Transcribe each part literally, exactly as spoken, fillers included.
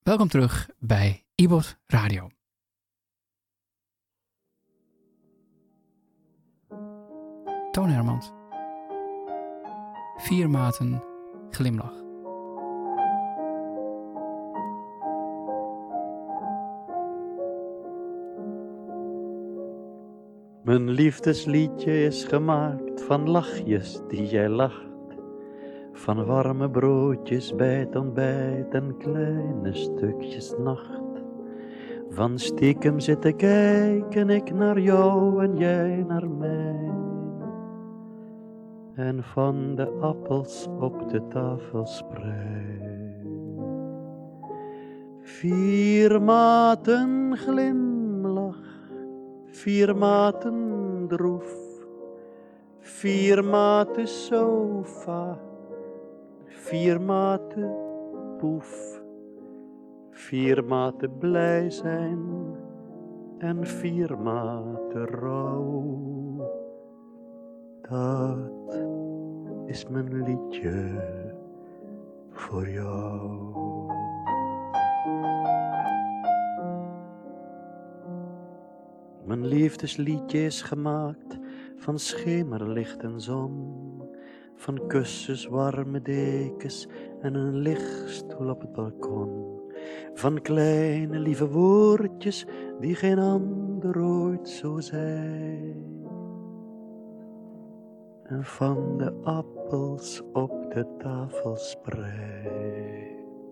Welkom terug bij iBot Radio. Toon Hermans. Vier maten glimlach. Mijn liefdesliedje is gemaakt van lachjes die jij lacht, van warme broodjes bij het ontbijt en kleine stukjes nacht. Van stiekem zitten kijken ik naar jou en jij naar mij. En van de appels op de tafel sprei. Vier maten glimlach, vier maten droef, vier maten sofa, vier maten poef, vier maten blij zijn en vier maten rouw. Dat is mijn liedje voor jou. Mijn liefdesliedje is gemaakt van schemerlicht en zon, van kussens, warme dekens en een lichtstoel op het balkon. Van kleine lieve woordjes die geen ander ooit zo zei. En van de appels op de tafel sprei.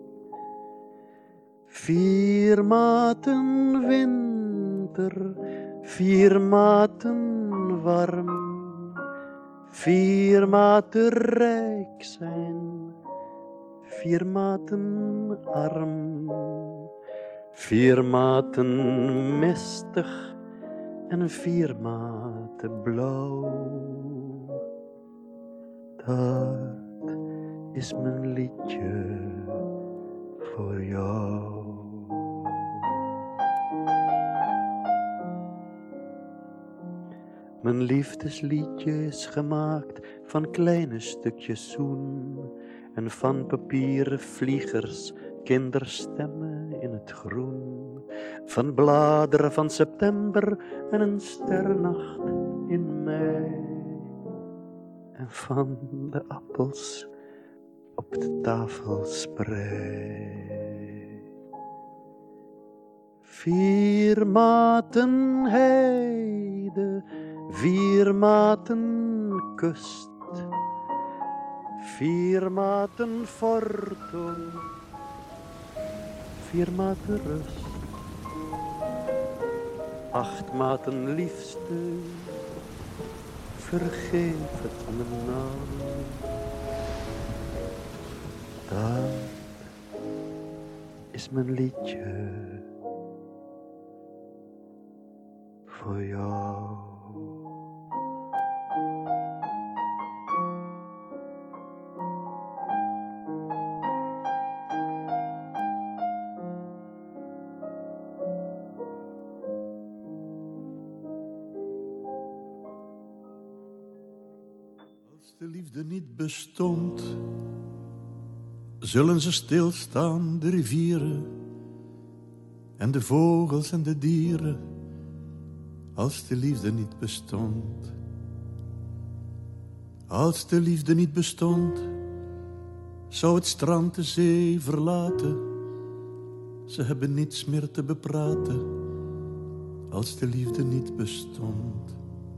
Vier maten winter, vier maten warm, vier maten rijk zijn, vier maten arm, vier maten mistig en vier maten blauw. Dat is mijn liedje voor jou. Mijn liefdesliedje is gemaakt van kleine stukjes zoen en van papieren vliegers, kinderstemmen in het groen, van bladeren van september en een sterrennacht in mei, en van de appels op de tafel sprei. Vier maten heide, vier maten kust, vier maten fortun, vier maten rust, acht maten liefste, vergeef het me nou. Dat is mijn liedje voor jou. Als de liefde niet bestond, zullen ze stilstaan, de rivieren en de vogels en de dieren. Als de liefde niet bestond, als de liefde niet bestond, zou het strand de zee verlaten. Ze hebben niets meer te bepraten, als de liefde niet bestond.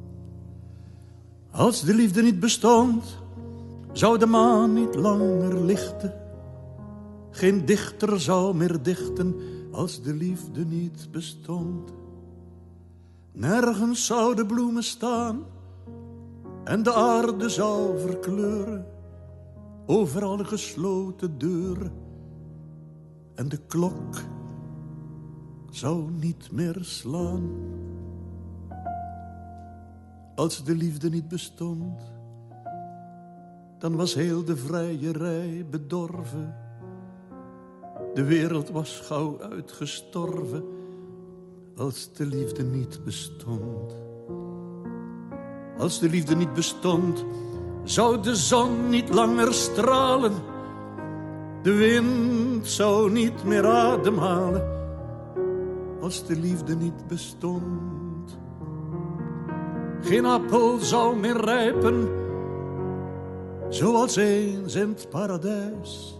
Als de liefde niet bestond, zou de maan niet langer lichten. Geen dichter zou meer dichten, als de liefde niet bestond. Nergens zouden bloemen staan en de aarde zou verkleuren. Overal gesloten deuren en de klok zou niet meer slaan. Als de liefde niet bestond, dan was heel de vrijerij bedorven. De wereld was gauw uitgestorven, als de liefde niet bestond. Als de liefde niet bestond, zou de zon niet langer stralen. De wind zou niet meer ademhalen als de liefde niet bestond. Geen appel zou meer rijpen zoals eens in het paradijs.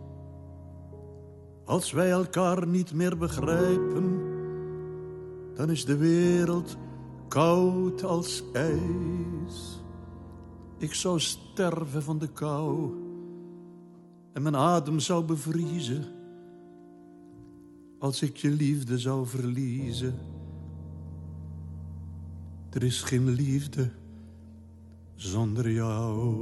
Als wij elkaar niet meer begrijpen, dan is de wereld koud als ijs. Ik zou sterven van de kou en mijn adem zou bevriezen als ik je liefde zou verliezen. Er is geen liefde zonder jou.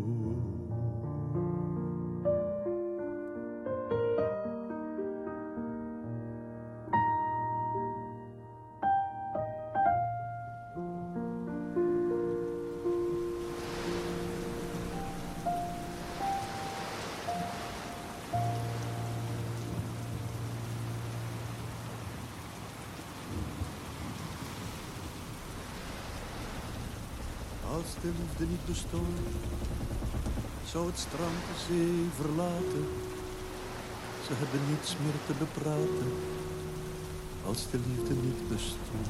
Als de liefde niet bestond, zou het strand de zee verlaten. Ze hebben niets meer te bepraten, als de liefde niet bestond.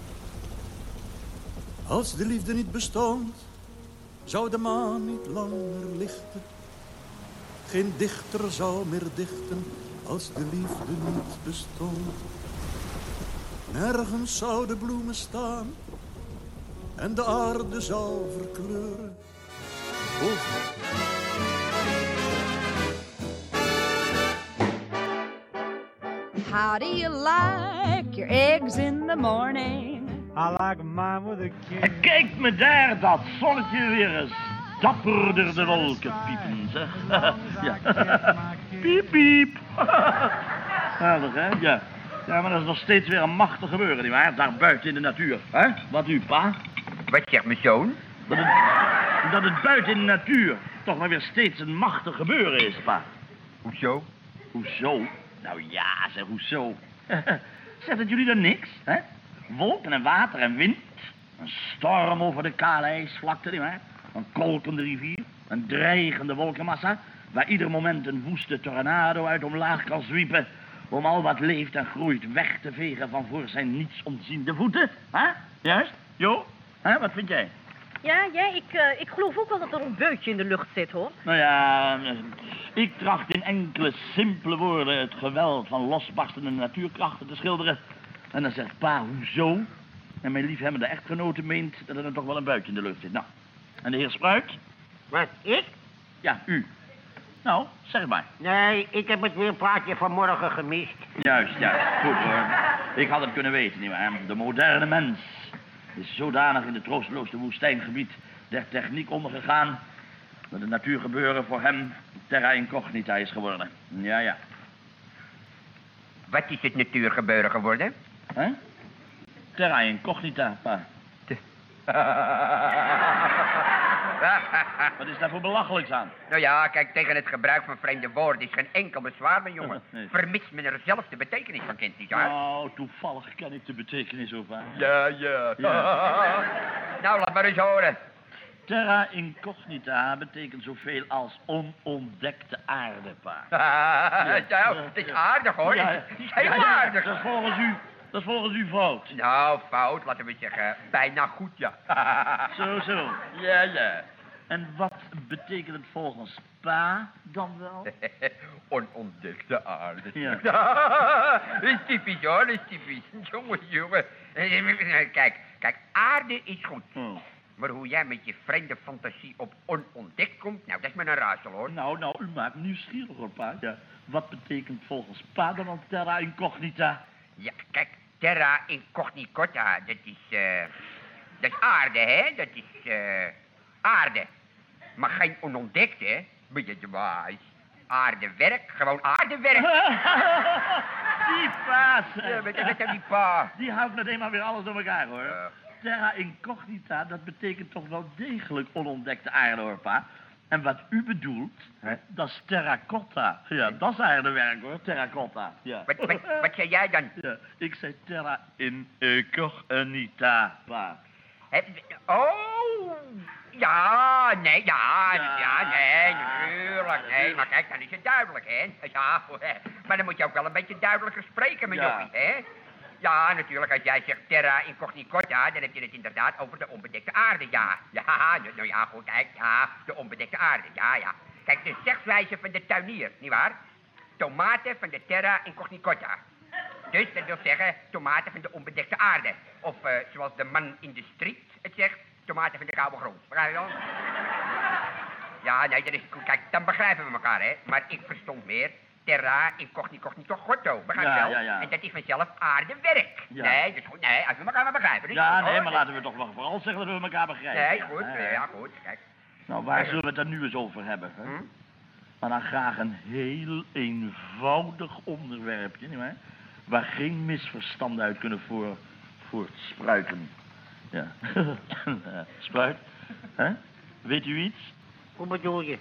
Als de liefde niet bestond, zou de maan niet langer lichten. Geen dichter zou meer dichten, als de liefde niet bestond. Nergens zouden bloemen staan en de aarde zou verkleuren. Oh. How do you like your eggs in the morning? I like mine with a kiss. En kijk me daar, dat zonnetje weer eens dapperder de wolken piepen, zeg. Ja. Piep, piep. Aardig, hè? Ja. Ja, maar dat is nog steeds weer een machtig gebeuren, nietwaar? Daar buiten in de natuur. Hè? Wat u, pa? Wat zegt mijn zoon? Dat het, dat het buiten in de natuur toch maar weer steeds een machtig gebeuren is, pa. Hoezo? Hoezo? Nou ja, zeg, hoezo? Zegt het jullie dan niks, hè? Wolken en water en wind. Een storm over de kale ijsvlakte, nietwaar? Een kolkende rivier. Een dreigende wolkenmassa, waar ieder moment een woeste tornado uit omlaag kan zwiepen om al wat leeft en groeit weg te vegen van voor zijn niets ontziende voeten. Hè? Juist? Jo? Hè? Wat vind jij? Ja, ja ik, uh, ik geloof ook wel dat er een beutje in de lucht zit, hoor. Nou ja, ik tracht in enkele simpele woorden het geweld van losbarstende natuurkrachten te schilderen. En dan zegt pa, hoezo? En mijn liefhebbende echtgenote meent dat er dan toch wel een buitje in de lucht zit. Nou, en de heer Spruit? Wat, ik? Ja, u. Nou, zeg maar. Nee, ik heb het weer een plaatje vanmorgen gemist. Juist, juist. Goed hoor. Ik had het kunnen weten, nietwaar? De moderne mens is zodanig in het troosteloze woestijngebied der techniek ondergegaan dat het natuurgebeuren voor hem terra incognita is geworden. Ja, ja. Wat is het natuurgebeuren geworden? Hè? Terra incognita, pa. Wat is daar voor belachelijks aan? Nou ja, kijk, tegen het gebruik van vreemde woorden is geen enkel bezwaar, mijn jongen. Nee. Vermits men er zelf de betekenis van kent, niet waar? Nou, toevallig ken ik de betekenis ook wel. Ja, ja. Ja. Nou, laat maar eens horen. Terra incognita betekent zoveel als onontdekte aarde, pa. Ja, het is aardig, hoor. Ja, Het is heel ja, ja, aardig. Dat is volgens u, dat is volgens u fout. Nou, fout, laten we zeggen. Bijna goed, ja. Zo, zo. Ja, ja. En wat betekent het volgens pa dan wel? Onontdekte aarde. Ja. Dat is typisch, hoor. Dat is typisch. Jongen, jongen. Kijk, kijk, aarde is goed. Oh. Maar hoe jij met je vreemde fantasie op onontdekt komt, nou, dat is maar een raadsel, hoor. Nou, nou, u maakt me nieuwsgierig, hoor, pa. Ja. Wat betekent volgens pa dan al terra incognita? Ja, kijk, terra incognita, dat is, eh, dat is aarde, hè? Dat is, eh, aarde. Maar geen onontdekte, ben je de wijs. Aardewerk, gewoon aardewerk. Die pa, zeg. Ja, weet je, dat is die pa. Die houdt meteen maar weer alles door elkaar, hoor. Ja. Terra incognita, dat betekent toch wel degelijk onontdekte aarde, hoor, pa. En wat u bedoelt, Hè? dat is terracotta. Ja, dat is aardewerk, hoor, terracotta. Ja. Wat, wat, wat zei jij dan? Ja, ik zei terra incognita, pa. Hè, oh, Ja, nee, ja, Ja. ja, nee, natuurlijk. Nee, maar kijk, dan is het duidelijk, hè. Ja, maar dan moet je ook wel een beetje duidelijker spreken, mijn Ja. jochie, hè. Ja, natuurlijk, als jij zegt terra incognita, dan heb je het inderdaad over de onbedekte aarde, ja. Ja, nou, nou ja, goed, kijk, ja, de onbedekte aarde, ja, ja. Kijk, de zegswijze van de tuinier, nietwaar? Tomaten van de terra incognita. Dus dat wil zeggen, tomaten van de onbedekte aarde. Of eh, zoals de man in de street het zegt, tomaten van de koude grond. Begrijp je wel? Ja, nee, dat is goed. Kijk, dan begrijpen we elkaar, hè. Maar ik verstond meer terra incognito gotto. Begrijp je Ja, wel? ja, ja. En dat is vanzelf aardewerk. Ja. Nee, dat is goed. Nee, als we elkaar maar begrijpen. Dus Ja, goed, nee, hoor. maar laten we toch wel vooral zeggen dat we elkaar begrijpen. Nee, Ja, goed. hè. Ja, goed. Kijk. Nou, waar zullen we het dan nu eens over hebben? Hè? Hm? Maar dan graag een heel eenvoudig onderwerpje, nietwaar? Waar geen misverstanden uit kunnen voor, voortspruiten. Ja. Spruit, hè? Weet u iets? Hoe bedoel je?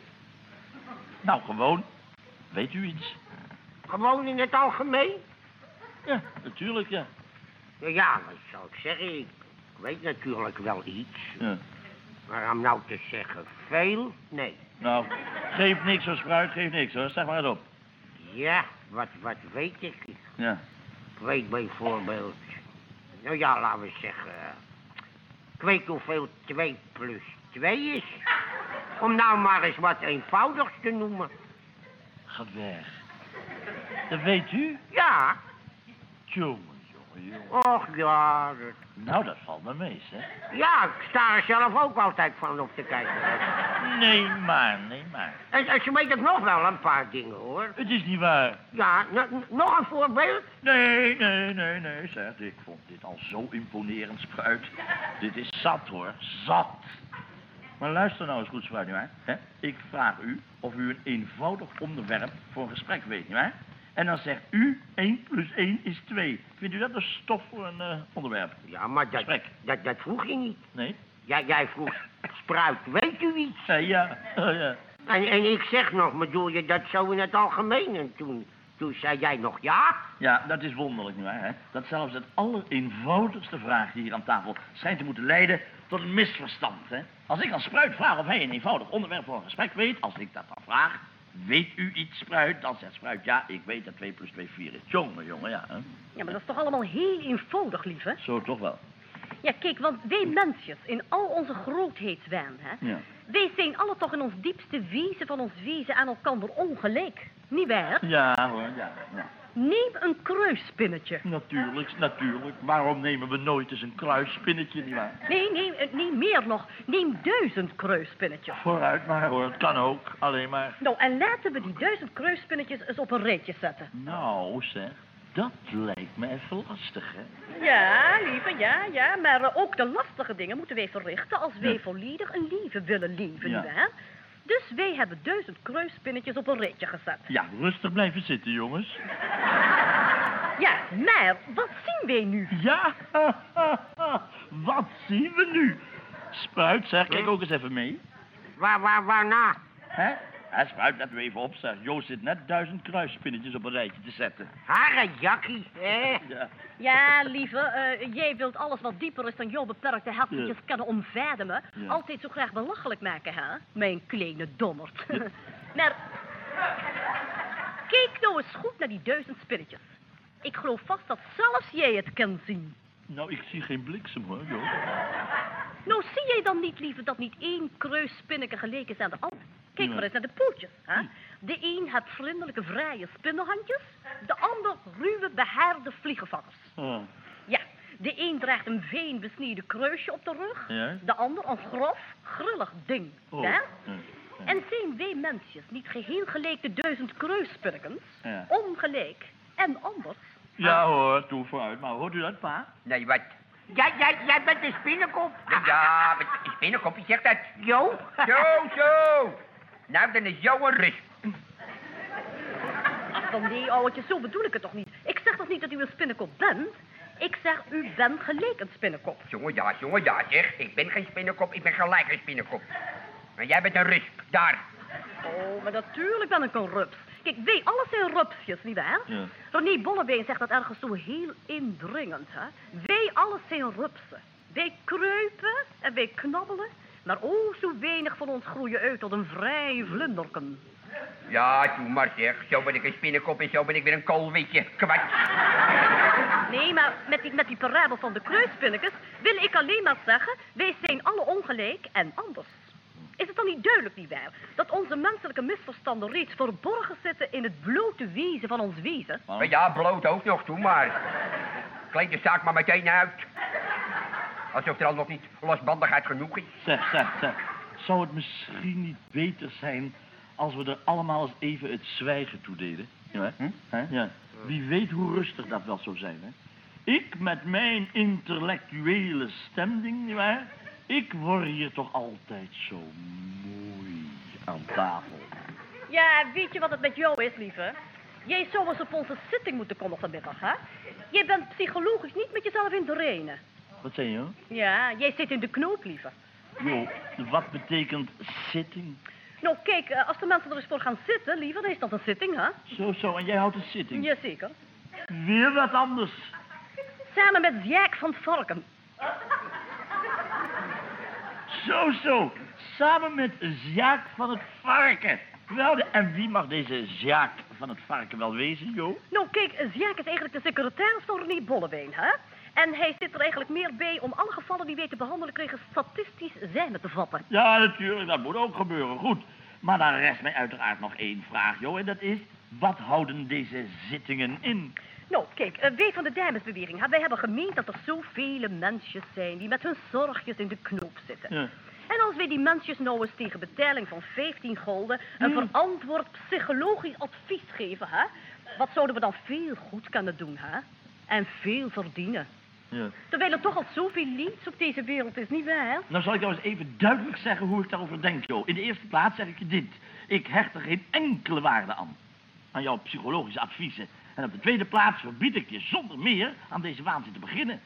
Nou, gewoon. Weet u iets? Gewoon in het algemeen? Ja, natuurlijk, ja. Ja, ja, wat zou ik zeggen? Ik weet natuurlijk wel iets. ja. Maar om nou te zeggen veel, nee. Nou, geef niks hoor, Spruit, geef niks hoor. Zeg maar eens op. Ja, wat, wat weet ik? Ja. Ik weet bijvoorbeeld... Nou ja, laten we zeggen... Ik weet hoeveel twee plus twee is. Om nou maar eens wat eenvoudigs te noemen. Ga weg. Dat weet u? Ja, Jongen, jongen, jongen. och ja, dat... Nou, dat valt me mee, hè. Ja, ik sta er zelf ook altijd van op te kijken. Nee, maar, nee, maar. En, en ze weet ook nog wel een paar dingen, hoor. Het is niet waar. Ja, n- n- nog een voorbeeld? Nee, nee, nee, nee, zeg. Ik vond dit al zo imponerend, Spruit. Dit is zat, hoor. Zat. Maar luister nou eens goed, Spruit, nietwaar? Hè? Ik vraag u of u een eenvoudig onderwerp voor een gesprek weet, nietwaar? En dan zegt u, één plus één is twee. Vindt u dat een stof voor een eh, onderwerp? Ja, maar dat, Gesprek. dat, dat vroeg je niet. Nee? Ja, jij vroeg, Spruit, weet u iets? Ja, ja. Oh, ja. En, en ik zeg nog, bedoel je dat zo in het algemeen? En toen, toen zei jij nog ja? Ja, dat is wonderlijk, nietwaar, hè? Dat zelfs het allereenvoudigste vraagje hier aan tafel schijnt te moeten leiden tot een misverstand, hè? Als ik aan Spruit vraag of hij een eenvoudig onderwerp voor een gesprek weet, als ik dat dan vraag, weet u iets, Spruit? Dan zegt Spruit, ja, ik weet dat twee plus twee vier is. Jongen, jongen, ja, hè? Ja, maar dat is toch allemaal heel eenvoudig, lieve? Zo toch wel. Ja, kijk, want wij mensjes, in al onze grootheidswaan, hè, Ja. wij zijn alle toch in ons diepste wezen van ons wezen aan elkaar ongelijk. Niet waar? Ja, hoor, ja, ja. Neem een kruisspinnetje. Natuurlijk, natuurlijk. Waarom nemen we nooit eens een kruisspinnetje, nietwaar? Nee, nee, eh, nee, meer nog. Neem duizend kruisspinnetjes. Vooruit maar, hoor. Het kan ook. Alleen maar... Nou, en laten we die duizend kruisspinnetjes eens op een rijtje zetten. Nou, zeg. Dat lijkt me even lastig, hè? Ja, lieve, ja, ja. Maar eh, ook de lastige dingen moeten wij verrichten als wij Ja. volledig een leven willen leven, Ja. nietwaar? Dus wij hebben duizend kruisspinnetjes op een rijtje gezet. Ja, rustig blijven zitten, jongens. Ja, maar wat zien wij nu? Ja, wat zien we nu? Spruit, zeg, kijk ook eens even mee. Waar, waar, waarna? Hè? Ja, Spruit, let u even op, zeg. Joost zit net duizend kruisspinnetjes op een rijtje te zetten. Hare jakkie, hè? Ja. Ja, lieve, eh, jij wilt alles wat dieper is dan jouw beperkte hersentjes Ja. kunnen omvademen. Ja. Altijd zo graag belachelijk maken, hè? Mijn kleine dommerd. Maar, kijk nou eens goed naar die duizend spinnetjes. Ik geloof vast dat zelfs jij het kan zien. Nou, ik zie geen bliksem, hoor, Joost. Nou, zie jij dan niet, lieve, dat niet één kruisspinneke gelijk is aan de ander? Kijk Ja. maar eens naar de pootjes, hè? De een heeft vriendelijke, vrije spinnenhandjes. De ander ruwe, behaarde vliegenvangers. Ah, Ja, de een draagt een veen besneden kruisje op de rug. Ja. De ander een grof, grillig ding. oh. Ja? Ja, ja. En zijn wij mensjes niet geheel gelijk de duizend kruispinnekens? Ja. Ongelijk en anders? Ja, hoor, doe vooruit. Maar hoort u dat, pa? Nee, wat? Jij, jij, jij bent een spinnenkop. Ja, wat is binnenkop, wie zegt dat? Jo? Zo, zo. Nou, dan is jou een rust. Ach, dan nee, ouwtje, zo bedoel ik het toch niet. Ik zeg toch niet dat u een spinnenkop bent? Ik zeg, u bent gelijk een spinnenkop. Jongen, ja, jongen, ja, zeg. Ik ben geen spinnenkop, ik ben gelijk een spinnenkop. Maar jij bent een rust, daar. Oh, maar natuurlijk ben ik een rups. Kijk, wij alle zijn rupsjes, nietwaar? Ja. René Bollebeen zegt dat ergens zo heel indringend, hè? Wij alle zijn rupsen. Wij kruipen en wij knabbelen. Maar oh, zo weinig van ons groeien uit tot een vrij vlinderken. Ja, doe maar zeg. Zo ben ik een spinnenkop en zo ben ik weer een koolwitje. Kwart. Nee, maar met die, met die parabel van de kruispinnekes wil ik alleen maar zeggen, wij zijn alle ongelijk en anders. Is het dan niet duidelijk, nietwaar, dat onze menselijke misverstanden reeds verborgen zitten in het blote wezen van ons wezen? Oh. Ja, bloot ook nog, doe maar. Kleed de zaak maar meteen uit. Alsof er al nog niet losbandigheid genoeg is. Zeg, zeg, zeg. Zou het misschien niet beter zijn als we er allemaal eens even het zwijgen toe deden? Ja, hm? Hè? Ja. Wie weet hoe rustig dat wel zou zijn, hè? Ik met mijn intellectuele stemming, nietwaar? Ik word hier toch altijd zo mooi aan tafel. Ja, weet je wat het met jou is, lieve? Jij zou eens op onze zitting moeten komen vanmiddag, hè? Jij bent psychologisch niet met jezelf in de renen. Wat zei je? Ja, jij zit in de knoop, lieve. Jo, wat betekent zitting? Nou, kijk, eh, als de mensen er eens voor gaan zitten, lieve, dan is dat een zitting, hè? Zo, zo, en jij houdt een zitting? Jazeker. Weer wat anders. Samen met Jaak van het Varken. Zo, zo. Samen met Sjaak van het Varken. Wel, en wie mag deze Sjaak van het Varken wel wezen, Jo? Nou, kijk, Sjaak is eigenlijk de secretaris van René Bollewijn, hè? En hij zit er eigenlijk meer bij om alle gevallen die wij te behandelen kregen statistisch zijne te vatten. Ja, natuurlijk, dat moet ook gebeuren, goed. Maar dan rest mij uiteraard nog één vraag, Jo, en dat is, wat houden deze zittingen in? Nou, kijk, uh, wij van de damesbeweging, hè, wij hebben gemeend dat er zoveel mensjes zijn die met hun zorgjes in de knoop zitten. Ja. En als wij die mensjes nou eens tegen betaling van vijftien gulden een Hmm. verantwoord psychologisch advies geven, hè? Wat zouden we dan veel goed kunnen doen, hè? En veel verdienen. Ja. Terwijl er toch al zoveel leeds op deze wereld is, niet waar? Nou zal ik jou eens even duidelijk zeggen hoe ik daarover denk, Jo. In de eerste plaats zeg ik je dit. Ik hecht er geen enkele waarde aan. Aan jouw psychologische adviezen. En op de tweede plaats verbied ik je zonder meer aan deze waanzin te beginnen.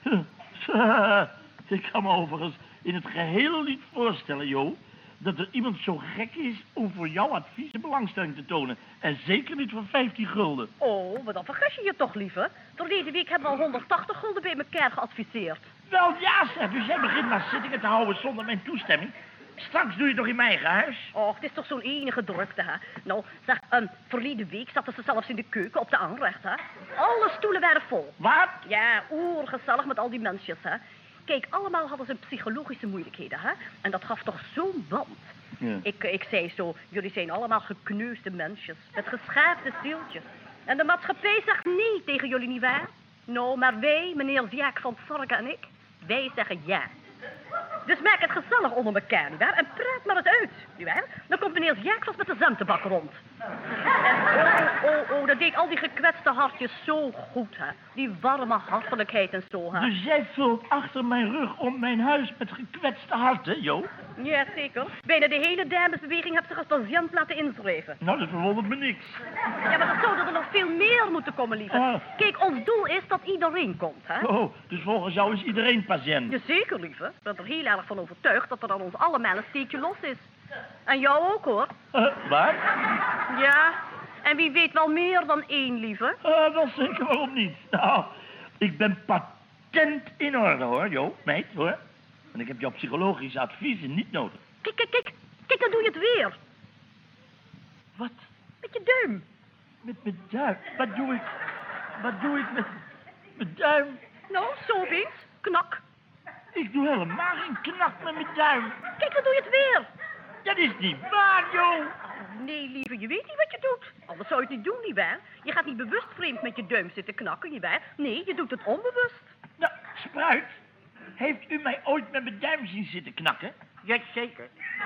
Huh. Ik kan me overigens in het geheel niet voorstellen, Jo, dat er iemand zo gek is om voor jouw adviezen belangstelling te tonen. En zeker niet voor vijftien gulden. Oh, maar dan vergis je je toch, lieve. Verleden week hebben we al honderdtachtig gulden bij elkaar geadviseerd. Wel ja, zeg, dus jij begint maar zittingen te houden zonder mijn toestemming. Straks doe je het toch in mijn eigen huis? Och, het is toch zo'n enige drukte, hè? Nou, zeg, um, verleden week zaten ze zelfs in de keuken op de aanrecht, hè? Alle stoelen waren vol. Wat? Ja, oergezellig met al die mensjes, hè? Kijk, allemaal hadden ze psychologische moeilijkheden, hè? En dat gaf toch zo'n band. Ja. Ik, ik zei zo, jullie zijn allemaal gekneusde mensjes, met geschaafde zieltjes. En de maatschappij zegt nee tegen jullie, nietwaar? Nou, maar wij, meneer Jaak van het Varken en ik, wij zeggen ja. Dus maak het gezellig onder elkaar, nietwaar? En praat maar eens uit, nietwaar? Dan komt meneer Jaak vast met de zentebak rond. En oh, oh, oh, dat deed al die gekwetste hartjes zo goed, hè? Die warme hartelijkheid en zo, hè? Dus jij vult achter mijn rug om mijn huis met gekwetste harten, Jo? Ja, zeker. Bijna de hele damesbeweging heeft zich als patiënt laten inschrijven. Nou, dat verwondert me niks. Ja, maar er zouden er nog veel meer moeten komen, lieve. Ah. Kijk, ons doel is dat iedereen komt, hè? Oh, dus volgens jou is iedereen patiënt. Jazeker, lieve. Ik ben er heel erg van overtuigd dat er aan ons allemaal een steekje los is. En jou ook, hoor. Uh, wat? Ja, en wie weet wel meer dan één, lieve. Uh, wel zeker, waarom niet? Nou, ik ben patent in orde, hoor, Jo, meid, hoor. En ik heb jouw psychologische adviezen niet nodig. Kijk, kijk, kijk. Kijk, dan doe je het weer. Wat? Met je duim. Met mijn duim? Wat doe ik? Wat doe ik met mijn duim? Nou, zo eens. Knak. Ik doe helemaal geen knak met mijn duim. Kijk, dan doe je het weer. Dat is niet waar, Jo. Nee, lieve, je weet niet wat je doet. Anders zou je het niet doen, nietwaar? Je gaat niet bewust vreemd met je duim zitten knakken, nietwaar? Nee, je doet het onbewust. Nou, Spruit, heeft u mij ooit met mijn duim zien zitten knakken? Jazeker.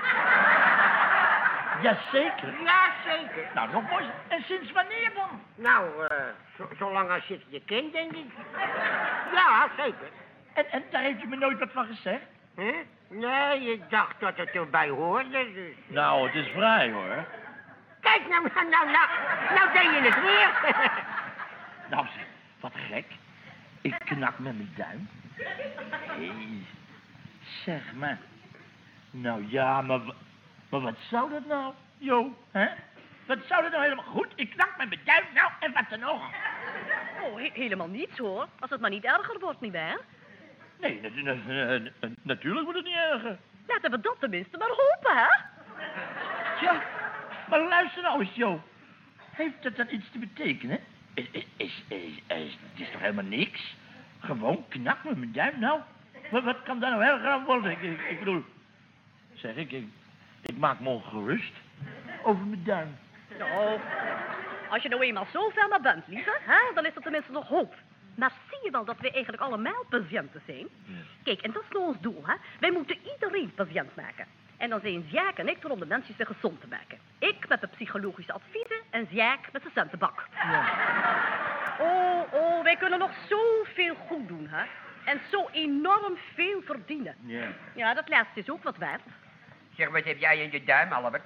Jazeker. Jazeker. Nou, nog mooi. En sinds wanneer dan? Nou, eh, zo, zolang als je het je kent, denk ik. Ja, zeker. En, en daar heeft u me nooit wat van gezegd? Huh? Nee, ik dacht dat het erbij hoorde, dus... Nou, het is vrij, hoor. Kijk, nou, nou, nou, nou, nou deed je het weer. Nou, zeg, wat gek. Ik knak met mijn duim. Hé, zeg maar. Nou ja, maar, wa- maar wat zou dat nou, Jo, hè? Wat zou dat nou helemaal goed? Ik knak met mijn duim, nou, en wat dan nog? Oh, he- helemaal niets, hoor. Als het maar niet erger wordt, nietwaar? Nee, natu- na- na- na- natuurlijk wordt het niet erger. Laten we dat tenminste maar hopen, hè? Tja, maar luister nou eens, Jo. Heeft dat dan iets te betekenen? Is, is, is, is, is, het is toch helemaal niks? Gewoon knak met mijn duim, nou. Wat, wat kan daar nou heel aan worden? Ik, ik, ik bedoel... Zeg, ik, ik, ik maak me ongerust over mijn duim. Nou, als je nou eenmaal zo ver maar bent, lieve, hè, dan is er tenminste nog hoop. Maar zie je wel dat wij eigenlijk allemaal patiënten zijn? Ja. Kijk, en dat is nou ons doel, hè. Wij moeten iedereen patiënt maken. En dan zijn Sjaak en ik er om de mensen zich gezond te maken. Ik met de psychologische adviezen en Sjaak met de centenbak. Ja. Oh, oh, wij kunnen nog zoveel goed doen, hè. En zo enorm veel verdienen. Ja. Ja, dat laatste is ook wat waard. Zeg, wat heb jij in je duim, Albert?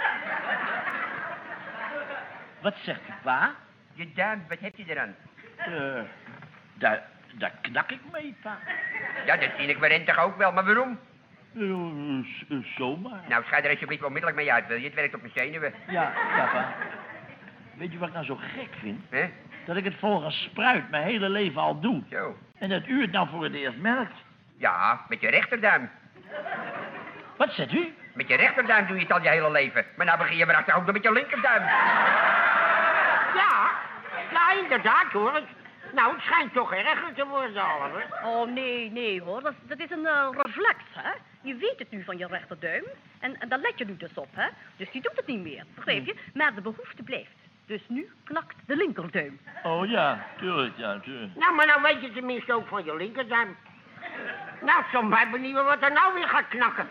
Wat zegt u, pa? Je duim, wat heb je eraan? Uh, daar, daar knak ik mee, pa. Ja, dat zie ik waarin toch ook wel, maar waarom? Uh, s- uh, zomaar. Nou, schijt er alsjeblieft onmiddellijk mee uit, wil je? Het werkt op mijn zenuwen. Ja, ja, pa. Weet je wat ik nou zo gek vind? Hè? Dat ik het volgens Spruit mijn hele leven al doe. Zo. En dat u het nou voor het eerst merkt. Ja, met je rechterduim. Wat zegt u? Met je rechterduim doe je het al je hele leven. Maar nou begin je maar achter ook nog met je linkerduim. Ja, ja, inderdaad hoor. Nou, het schijnt toch erger te worden, Albert. Oh, nee, nee hoor. Dat, dat is een eh, reflex, hè. Je weet het nu van je rechterduim. En, en daar let je nu dus op, hè. Dus die doet het niet meer, begrijp je? Maar de behoefte blijft. Dus nu knakt de linkerduim. Oh ja, tuurlijk, ja, tuurlijk. Nou, maar nou weet je tenminste ook van je linkerduim. Nou, soms mij benieuwen wat er nou weer gaat knakken.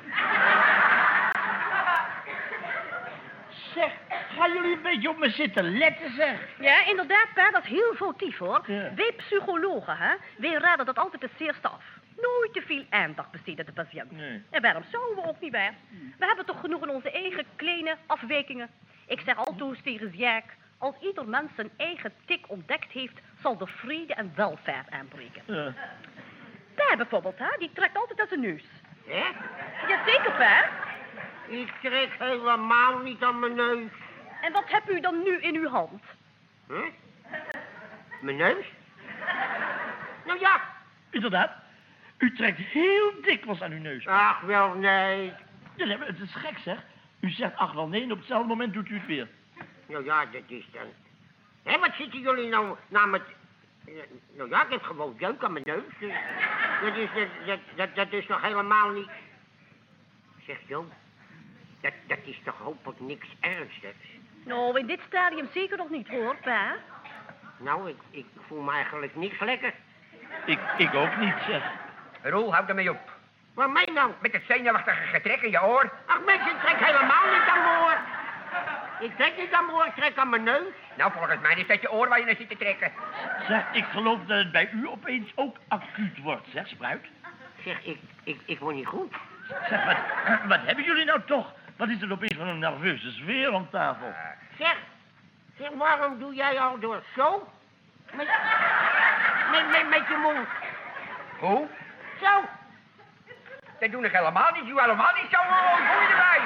Zeg, gaan jullie een beetje op me zitten letten, zeg? Ja, inderdaad, pa, dat is heel foutief, hoor. Ja. Wij psychologen, hè, wij raden dat altijd het zeerste af. Nooit te veel aandacht besteden aan de patiënt. Nee. En waarom zouden we ook niet bij? We hebben toch genoeg in onze eigen kleine afwijkingen. Ik zeg altoos tegen Sjaak, als ieder mens zijn eigen tik ontdekt heeft, zal er vrede en welvaart aanbreken. Ja. Pa bijvoorbeeld, hè, die trekt altijd aan zijn neus. Hè? Jazeker, pa. Ik trek helemaal niet aan mijn neus. En wat hebt u dan nu in uw hand? Huh? Mijn neus? Nou ja. Inderdaad. U trekt heel dikwijls aan uw neus. Ach, wel nee. Ja, nee, maar het is gek, zeg. U zegt ach wel nee en op hetzelfde moment doet u het weer. Nou ja, dat is dan... Hé, wat zitten jullie nou naar met... Nou ja, ik heb gewoon jeuk aan mijn neus. Dus dat, is, dat, dat, dat, dat is toch helemaal niet... Zeg, Jo, dat, dat is toch hopelijk niks ernstigs? Nou, in dit stadium zeker nog niet, hoor, pa. Nou, ik, ik voel me eigenlijk niks lekker. Ik, ik ook niet, zeg. Roel, houd ermee op. Waarmee nou? Met het zenuwachtige getrek in je oor. Ach mensen, ik trek helemaal niet aan mijn oor. Ik trek niet aan mijn oor, ik trek aan mijn neus. Nou, volgens mij is dat je oor waar je naar zit te trekken. Zeg, ik geloof dat het bij u opeens ook acuut wordt, zeg, Spruit. Zeg, ik, ik, ik word niet goed. Zeg, wat, wat hebben jullie nou toch? Wat is er opeens van een nerveuze sfeer om tafel? Zeg, zeg, waarom doe jij al door zo? Met, met, met, met je mond. Hoe? Zo. Dat doe ik helemaal niet. Doe helemaal niet zo. Oh, voel je erbij.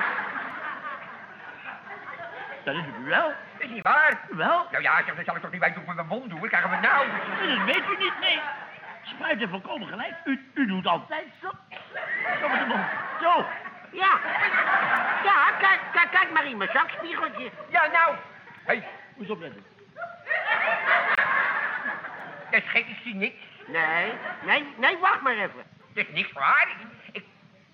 Dat is het wel. Dat is niet waar. Wel? Nou ja, zeg, dan zal ik toch niet weten hoe ik met mijn mond doe. Krijgen we nou? Dat weet u niet, nee. Spruit heeft volkomen gelijk. U, u doet altijd zo. Zo met de mond. Zo. Ja. Ja, kijk, kijk, kijk maar in mijn zakspiegeltje. Ja, nou. Hé, hey, Moet je opletten. dat is gek. Ik zie niks. Nee, nee, nee, wacht maar even. Dat is niks waar. Ik... ik...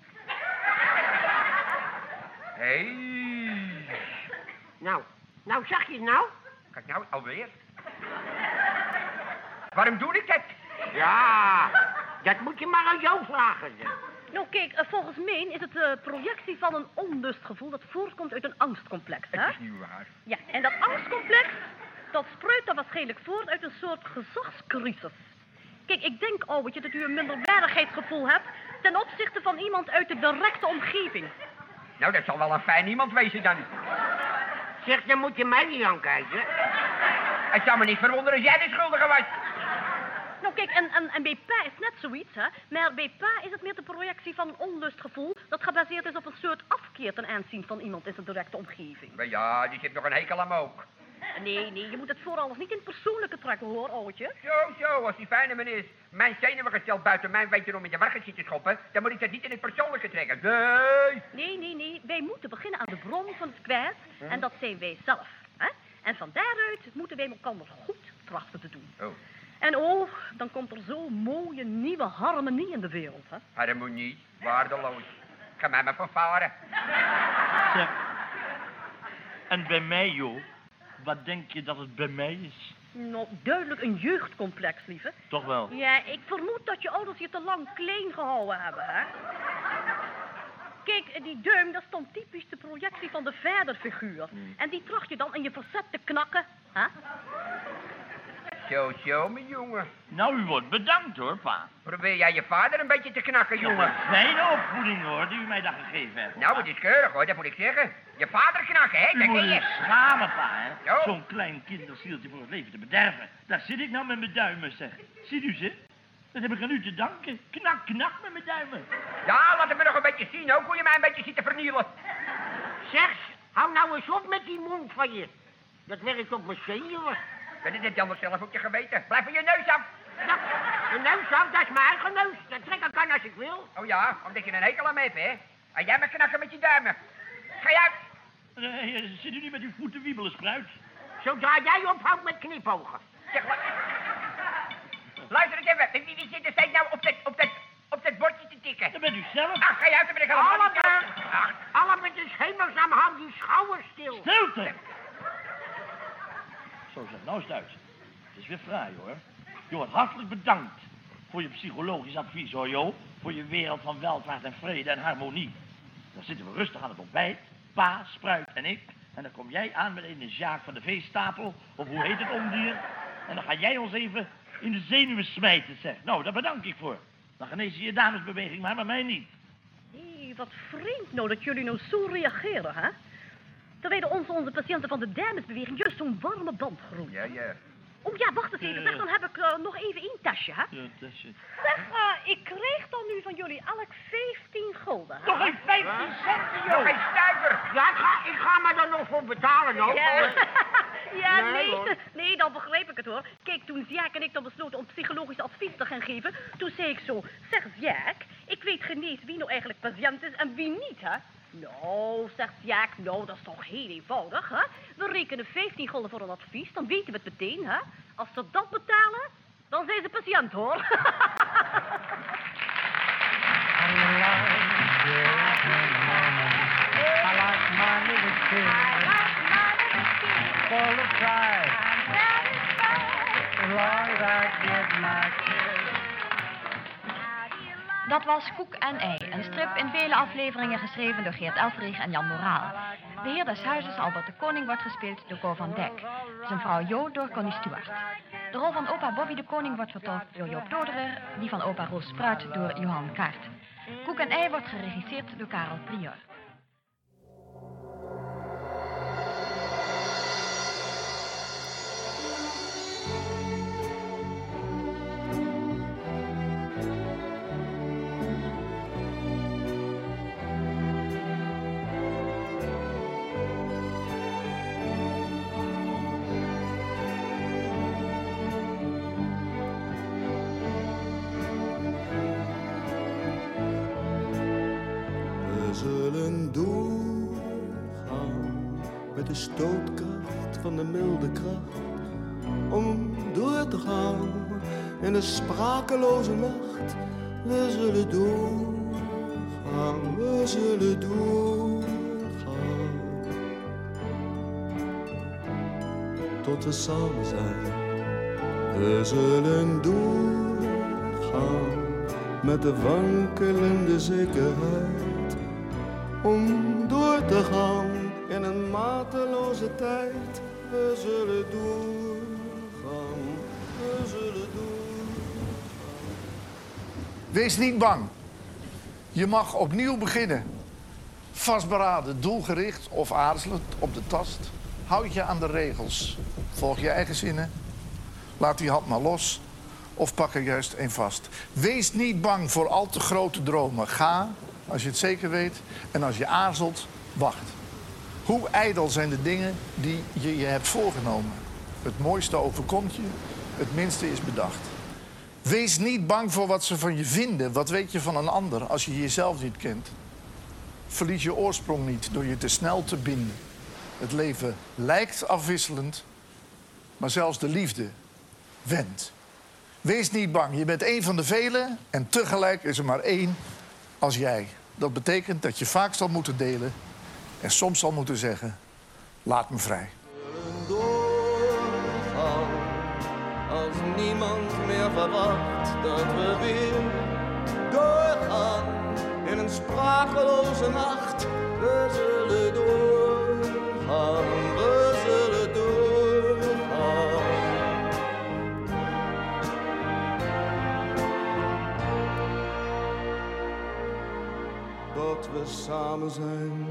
Hé. Hey. Nou, nou, zag je het nou? Kijk nou, alweer. Waarom doe ik dat? Ja, dat moet je maar aan jou vragen. zeg. Nou, kijk, eh, volgens mij is het de projectie van een onlustgevoel dat voortkomt uit een angstcomplex, hè? Het is niet waar. Ja, en dat angstcomplex, dat spruit dan waarschijnlijk voort uit een soort gezagscrisis. Kijk, ik denk, ouwetje, dat u een minderwaardigheidsgevoel hebt ten opzichte van iemand uit de directe omgeving. Nou, dat zal wel een fijn iemand wezen dan. Zeg, dan moet je mij niet aankijken. Het zou me niet verwonderen als jij de schuldige was. Nou, kijk, en, en, en bij pa is net zoiets, hè. Maar bij pa is het meer de projectie van een onlustgevoel dat gebaseerd is op een soort afkeer ten aanzien van iemand in zijn directe omgeving. Maar ja, die zit nog een hekel aan me ook. Nee, nee, je moet het vooral niet in het persoonlijke trekken, hoor, oudje. Zo, zo, als die fijne man is. Mijn zenuwen stel buiten mijn weten om in de wagen zitten schoppen, dan moet ik dat niet in het persoonlijke trekken. Nee! Nee, nee, nee. Wij moeten beginnen aan de bron van het kwaad. Hm? En dat zijn wij zelf. Hè? En van daaruit moeten wij elkaar goed trachten te doen. Oh. En oh, dan komt er zo'n mooie nieuwe harmonie in de wereld, hè? Harmonie, waardeloos. Ga mij maar van varen. Zeg, en bij mij, joh, wat denk je dat het bij mij is? Nou, duidelijk een jeugdcomplex, lieve. Toch wel? Ja, ik vermoed dat je ouders je te lang klein gehouden hebben, hè? Kijk, die duim, dat is dan typisch de projectie van de vaderfiguur. Hmm. En die tracht je dan in je verzet te knakken, hè? Zo, zo, mijn jongen. Nou, u wordt bedankt, hoor, pa. Probeer jij je vader een beetje te knakken, jongen? Fijne opvoeding, hoor, die u mij daar gegeven hebt. Nou, het is keurig, hoor, dat moet ik zeggen. Je vader knakken, hè? U Dat moet ken je. je schamen, pa, hè? Zo. Zo'n klein kinderzieltje voor het leven te bederven. Daar zit ik nou met mijn duimen, zeg. Ziet u ze? Dat heb ik aan u te danken. Knak, knak met mijn duimen. Ja, laat het me nog een beetje zien, ook, hoe je mij een beetje ziet te vernielen. Zeg, hou nou eens op met die mond van je. Dat werkt op mijn zenuwen. Dat is het anders zelf ook je geweten. Blijf van je neus af. Nou, de neus af, dat is mijn eigen neus. Dat trek ik aan als ik wil. Oh ja, omdat je een hekel aan me hebt, hè? En jij me knakken met je duimen. Ga je uit. Nee, zit u niet met uw voeten wiebelen, spruit? Zodra jij ophoudt met knipogen. Zeg, wat... Luister eens even. Wie, wie zit er steeds nou op dat, op, dat, op dat bordje te tikken? Dat bent u zelf. Ach, ga je uit, dan ben ik helemaal Alle niet met, Ach, alle met de hemelsnaam, hou die schouwers stil. Stilte! Zo zeg, nou is het uit. Het is weer fraai, hoor. Je wordt hartelijk bedankt voor je psychologisch advies, hoor, Jo. Voor je wereld van welvaart en vrede en harmonie. Dan zitten we rustig aan het ontbijt. Pa, Spruit en ik. En dan kom jij aan met een Sjaak van de veestapel. Of hoe heet het ondier? En dan ga jij ons even in de zenuwen smijten, zeg. Nou, daar bedank ik voor. Dan genees je je damesbeweging maar, maar mij niet. Hé, hey, wat vreemd nou dat jullie nou zo reageren, hè? Terwijl onze, onze patiënten van de damesbeweging juist zo'n warme band groeien. Ja, ja. Oh ja, wacht eens even. Zeg, dan heb ik uh, nog even één tasje, hè? Ja, tasje. Zeg, uh, ik kreeg dan nu van jullie elk vijftien gulden, hè? Toch geen vijftien centen, Nog joh! geen stuiver. Ja, ik ga, ik ga me er nog voor betalen, hoor. Ja, ja Nee, nee, hoor. nee, dan begrijp ik het, hoor. Kijk, toen Sjaak en ik dan besloten om psychologisch advies te gaan geven, toen zei ik zo, zeg Sjaak, ik weet geen eens wie nou eigenlijk patiënt is en wie niet, hè? Nou, zegt Sjaak, nou, dat is toch heel eenvoudig, hè? We rekenen vijftien gulden voor een advies, dan weten we het meteen, hè? Als ze dat betalen, dan zijn ze patiënt, hoor. I like my little kid. Full of pride. As long as I get my kid. Dat was Koek en Ei, een strip in vele afleveringen geschreven door Geert Elfrich en Jan Moraal. De heer des huizes, Albert de Koning, wordt gespeeld door Co van Dijk. Zijn vrouw Jo door Connie Stewart. De rol van opa Bobby de Koning wordt vertolkt door Joop Doderer, die van opa Roos Spruit door Johan Kaart. Koek en Ei wordt geregisseerd door Karel Prior. We zullen doorgaan met de stootkracht van de milde kracht. Om door te gaan in de sprakeloze nacht. We zullen doorgaan, we zullen doorgaan. Tot we samen zijn. We zullen doorgaan met de wankelende zekerheid. Om door te gaan in een mateloze tijd. We zullen doorgaan, we zullen doorgaan. Wees niet bang. Je mag opnieuw beginnen. Vastberaden, doelgericht of aarzelend op de tast. Houd je aan de regels. Volg je eigen zinnen. Laat die hand maar los. Of pak er juist een vast. Wees niet bang voor al te grote dromen. Ga, als je het zeker weet. En als je aarzelt, wacht. Hoe ijdel zijn de dingen die je je hebt voorgenomen? Het mooiste overkomt je, het minste is bedacht. Wees niet bang voor wat ze van je vinden. Wat weet je van een ander als je jezelf niet kent? Verlies je oorsprong niet door je te snel te binden. Het leven lijkt afwisselend, maar zelfs de liefde wendt. Wees niet bang, je bent één van de velen en tegelijk is er maar één als jij. Dat betekent dat je vaak zal moeten delen en soms zal moeten zeggen, laat me vrij. Doorgaan, als niemand meer verwacht dat we weer doorgaan in een sprakeloze nacht. We zullen doorgaan, we zullen doorgaan. Dat we samen zijn.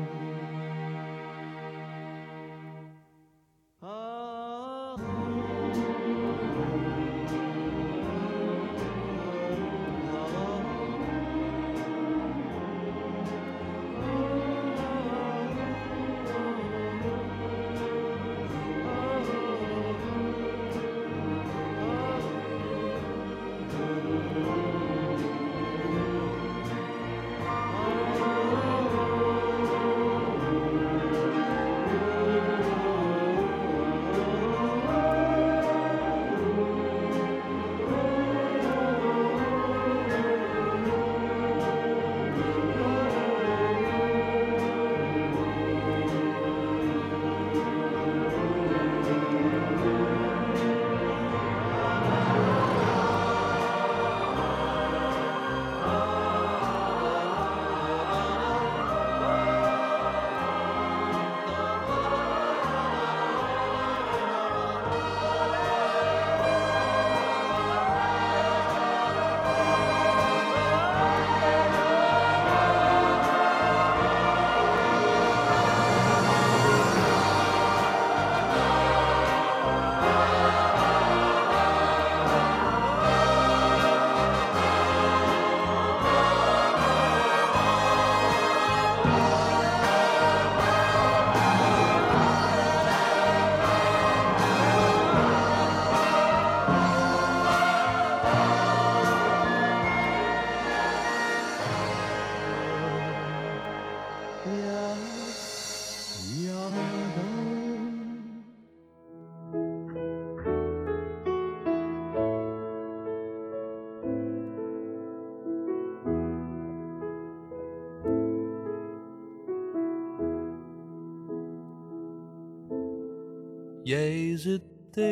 Jij zit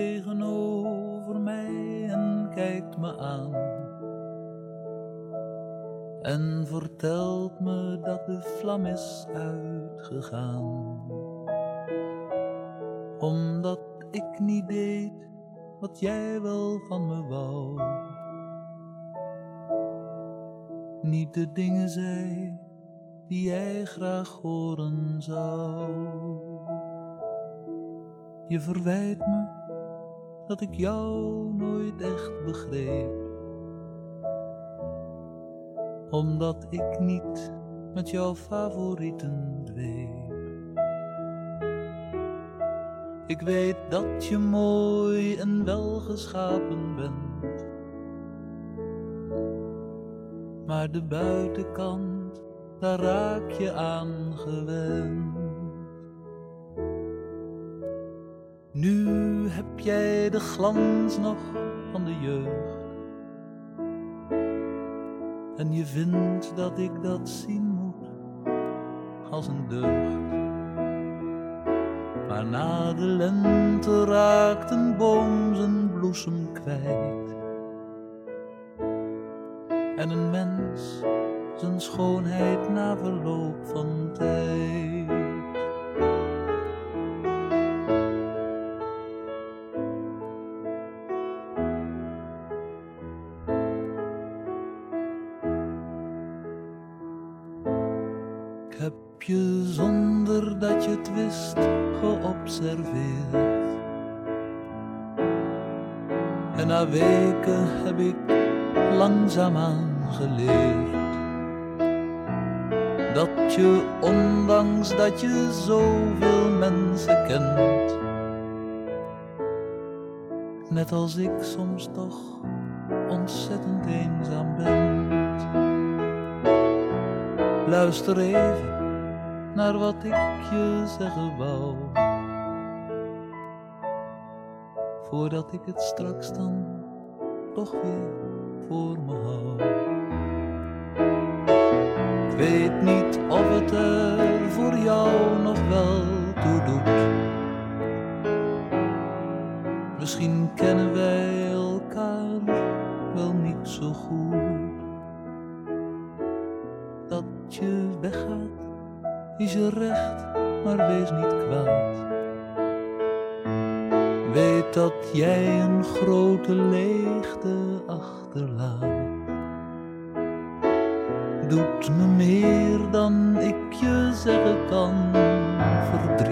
tegenover mij en kijkt me aan en vertelt me dat de vlam is uitgegaan, omdat ik niet deed wat jij wel van me wou, niet de dingen zei die jij graag horen zou. Je verwijt me dat ik jou nooit echt begreep, omdat ik niet met jouw favorieten dweep. Ik weet dat je mooi en welgeschapen bent, maar de buitenkant, daar raak je aan gewend. Nu heb jij de glans nog van de jeugd en je vindt dat ik dat zien moet als een deugd. Maar na de lente raakt een boom zijn bloesem kwijt en een mens zijn schoonheid na verloop van tijd. Ik heb je zonder dat je het wist geobserveerd en na weken heb ik langzaamaan geleerd dat je, ondanks dat je zoveel mensen kent, net als ik soms toch ontzettend eenzaam bent. Luister even naar wat ik je zeggen wou, voordat ik het straks dan toch weer voor me hou. Ik weet niet of het er voor jou nog wel toe doet. Misschien kennen wij elkaar wel niet zo goed. Dat je weggaat is je recht, maar wees niet kwaad. Weet dat jij een grote leegte achterlaat. Doet me meer dan ik je zeggen kan verdriet.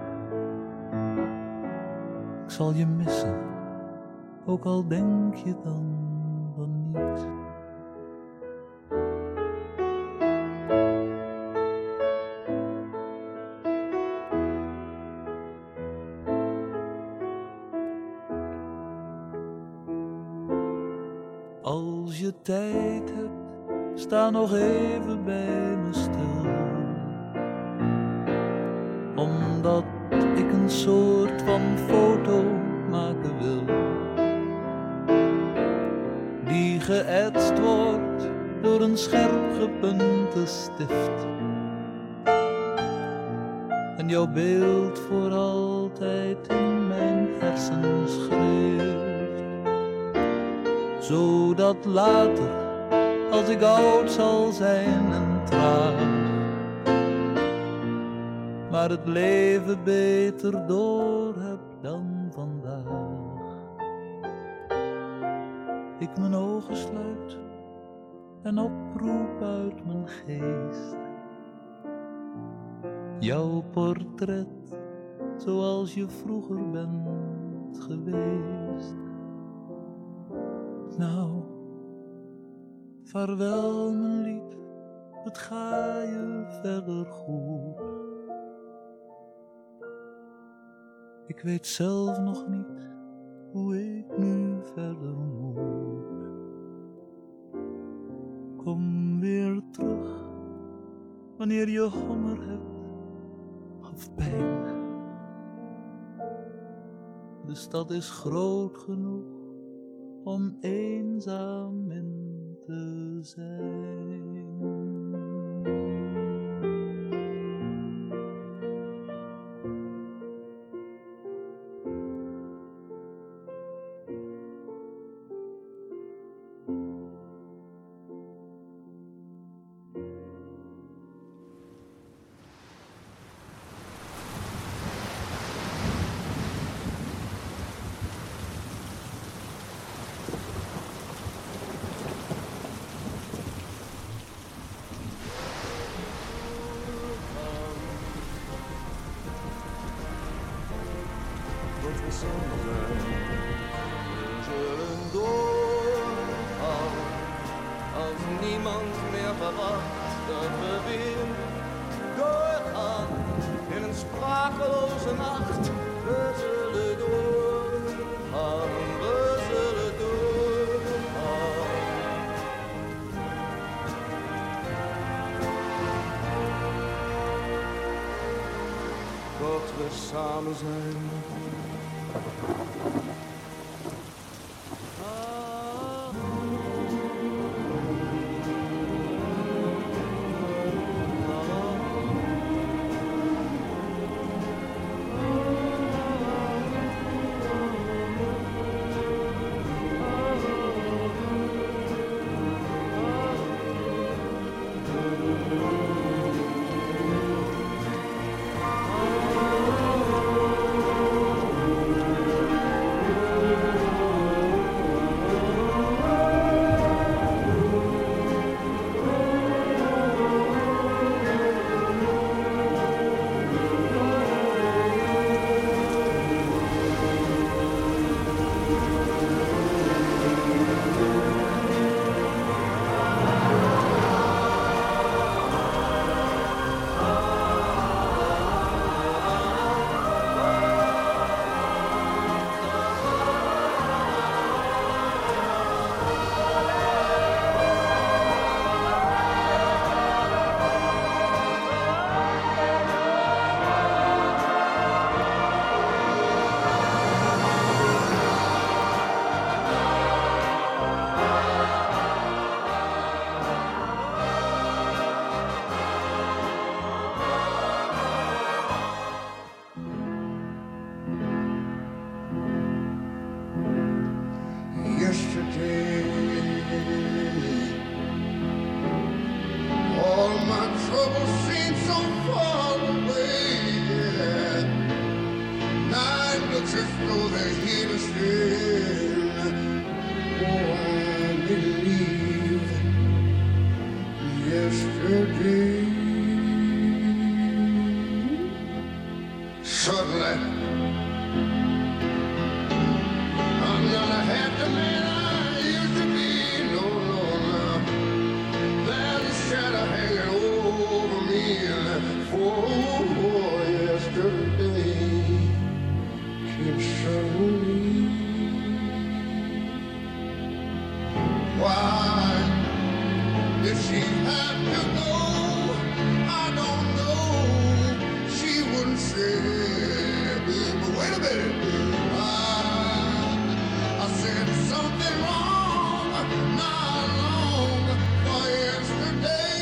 Ik zal je missen, ook al denk je dan van niet. Als je tijd hebt, sta nog even bij me stil. Omdat ik een soort van foto maken wil, die geëtst wordt door een scherp gepunte stift. En jouw beeld voor altijd in mijn hersens schreeuwt. Zodat later, als ik oud zal zijn en traag, maar het leven beter door heb dan vandaag, ik mijn ogen sluit en oproep uit mijn geest jouw portret zoals je vroeger bent geweest. Nou, vaarwel mijn lief, het ga je verder goed. Ik weet zelf nog niet hoe ik nu verder moet. Kom weer terug wanneer je honger hebt of pijn. De stad is groot genoeg om eenzaam in te zijn. Samen zijn. know they're here to stay. Oh, I believe yesterday. Suddenly, I'm not a happy man I used to be. No, no, no. There's a shadow hanging over me. For yesterday came suddenly. Why did she have to go? I don't know. She wouldn't say. But wait a minute. I, I said something wrong, not long for yesterday.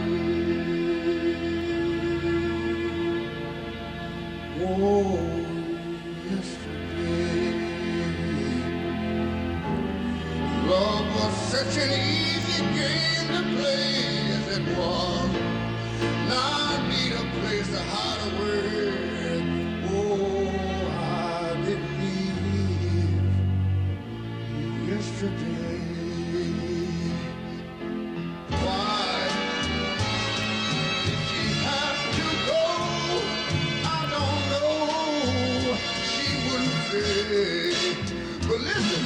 Oh, yesterday. Love was such an easy game to play as it was. Now I need a place to hide away. Oh, I believe yesterday. Why did she have to go? I don't know. She wouldn't say. But listen,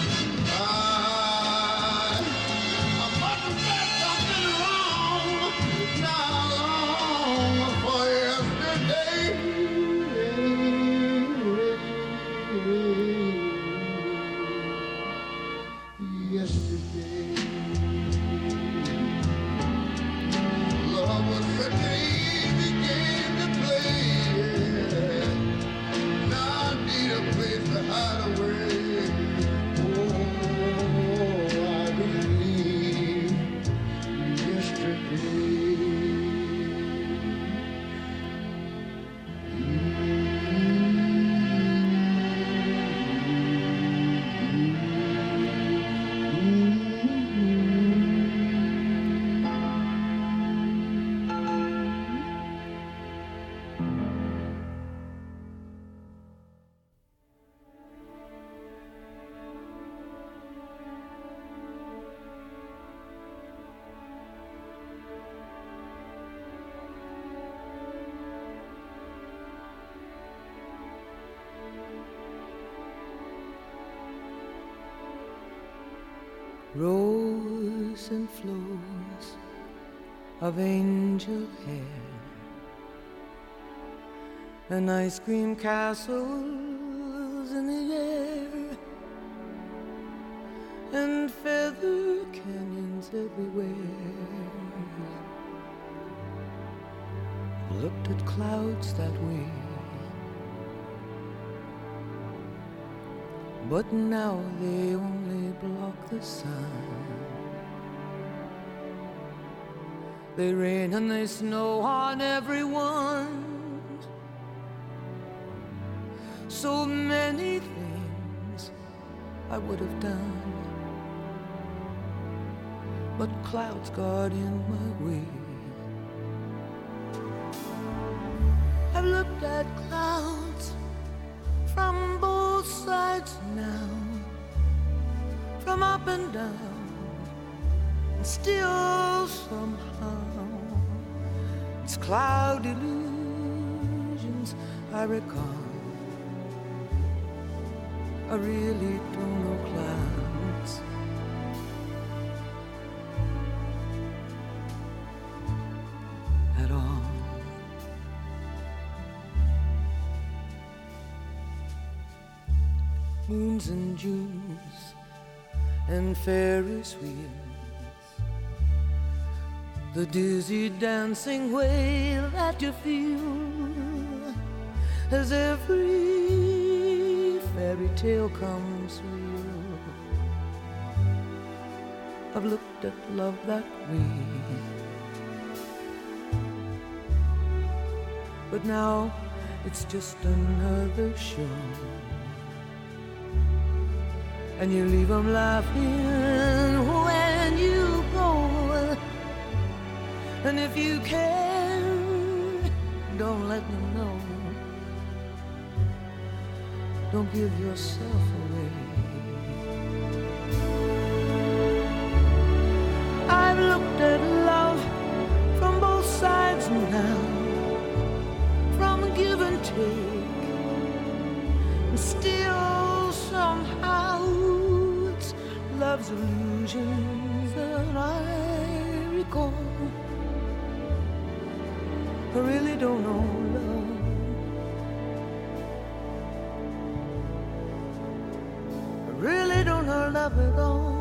I, I must have said something wrong. Not long for yesterday. Yesterday, love was such an easy game to play. Now I need a place to hide away. Oh, I believe yesterday. Rows and flows of angel hair and ice cream castles in the air and feather canyons everywhere. Looked at clouds that way, but now they only block the sun. They rain and they snow on everyone. So many things I would have done, but clouds got in my way. I've looked at clouds from both sides now, from up and down, and still somehow it's cloud illusions I recall. I really don't know clouds. At all. Moons and Junes and Ferris wheels, the dizzy dancing way that you feel as every fairy tale comes real. I've looked at love that way, but now it's just another show. And you leave them laughing when you go. And if you can, don't let them know. don't give yourself away. I've looked at love from both sides now, from give and take, and still somehow it's love's illusions that I recall. I really don't know love. I really don't know love at all.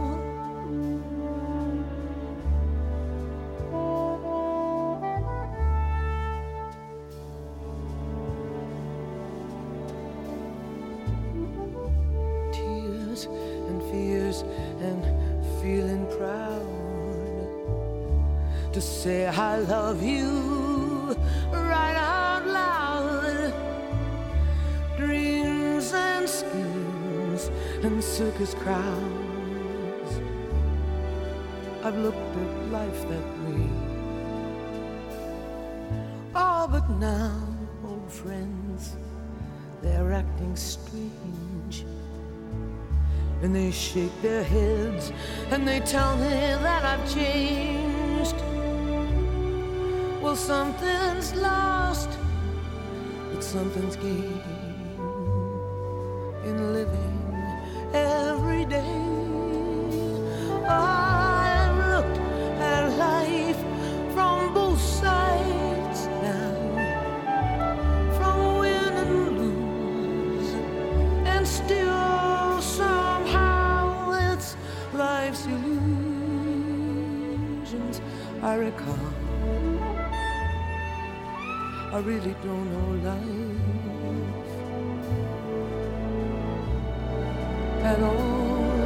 Tears and fears and feeling proud to say I love you right out loud. Dreams and schemes and circus crowds. I've looked at life that way. Oh, but now, old friends, they're acting strange. And they shake their heads and they tell me that I've changed. Well, something's lost, but something's gained in living every day. I've looked at life from both sides now, from win and lose, and still somehow it's life's illusions I recall. I really don't know life at all.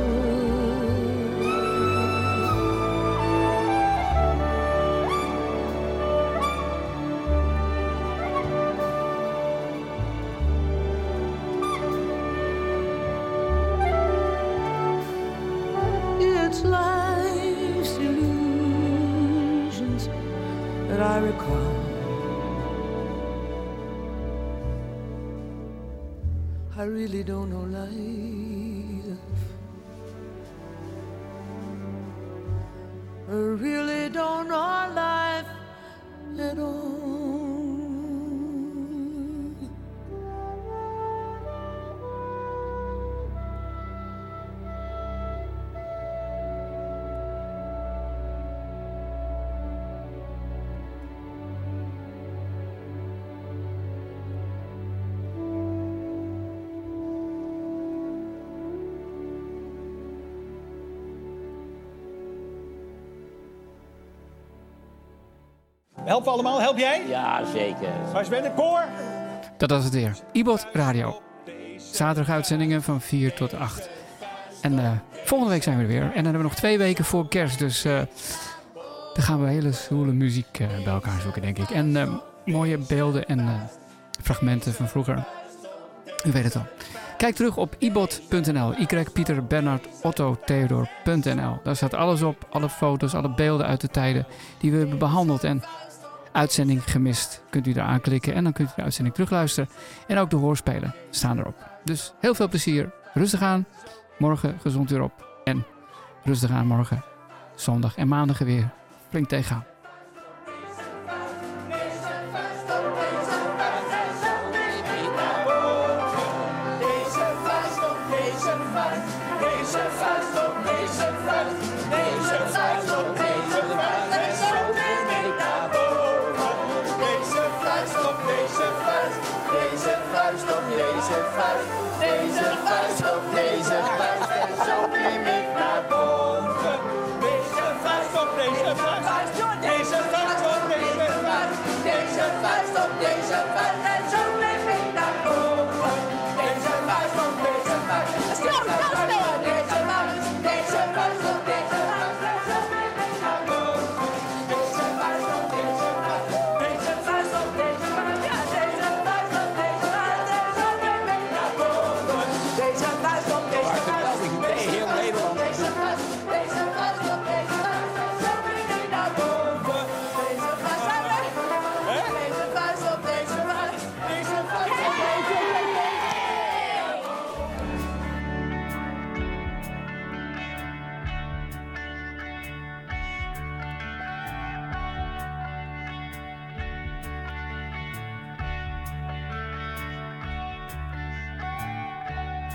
It's life's illusions that I recall. I really don't know life. I really don't know life at all. Helpen allemaal, help jij? Ja, zeker. Waar is het koor? Dat was het weer. Ibot Radio. Zaterdag uitzendingen van vier tot acht. En uh, volgende week zijn we er weer. En dan hebben we nog twee weken voor kerst. Dus uh, dan gaan we hele zwoele muziek uh, bij elkaar zoeken, denk ik. En uh, mooie beelden en uh, fragmenten van vroeger. U weet het al. Kijk terug op ibot punt n l. Y, Pieter, Bernard, Otto, Theodor punt n l. Daar staat alles op. Alle foto's, alle beelden uit de tijden die we hebben behandeld. En uitzending gemist. Kunt u daar aanklikken en dan kunt u de uitzending terugluisteren. En ook de hoorspelen staan erop. Dus heel veel plezier. Rustig aan. Morgen gezond weer op. En rustig aan morgen. Zondag en maandag weer. Flink tegenaan.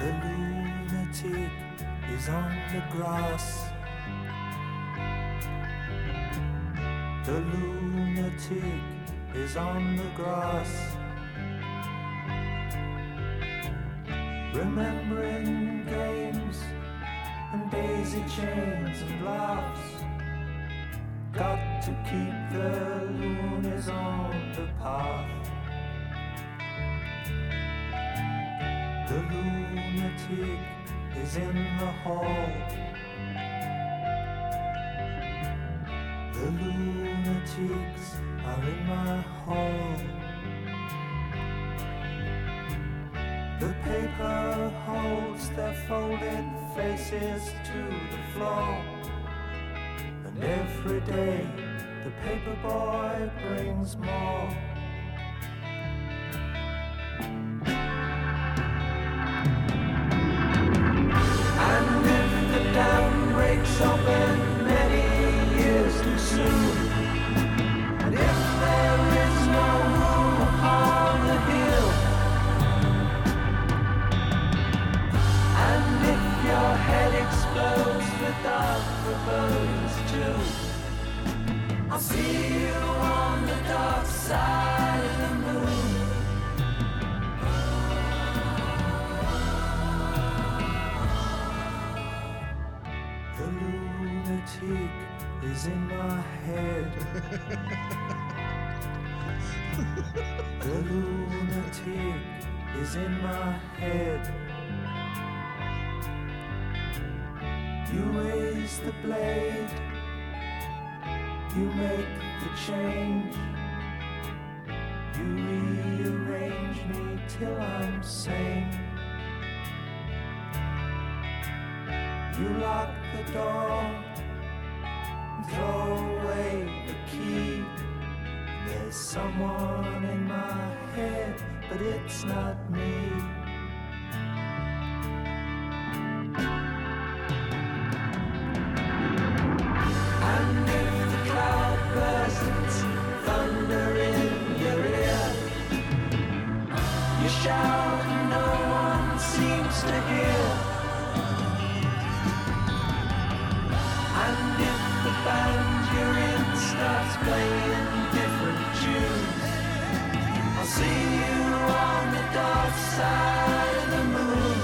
The lunatic is on the grass. The lunatic is on the grass. Remembering games and daisy chains and laughs. Got to keep the loonies on the path. The lunatic is in the hall. The lunatics are in my hall. The paper holds their folded faces to the floor. And every day the paper boy brings more. And if the dam breaks open many years too soon, and if there is no room upon the hill, and if your head explodes without the bones too, I'll see you on the dark side of the moon. The lunatic is in my head. The lunatic is in my head. You raise the blade, you make the change, you rearrange me till I'm sane. You lock the door and throw away the key. There's someone in my head, but it's not me. And if the cloud bursts, thunder in your ear, you shout and no one seems to hear. And if the band you're in starts playing different tunes, I'll see you on the dark side of the moon.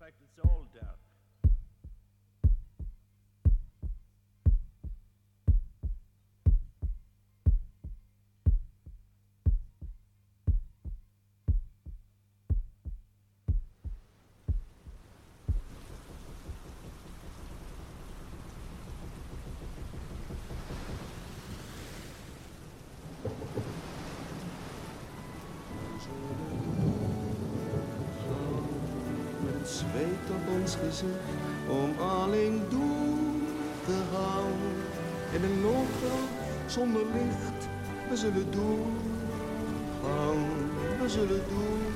fact it's all dark. Zweet op ons gezicht om alleen door te gaan. In een loopveld zonder licht, we zullen doorgaan, we zullen doorgaan.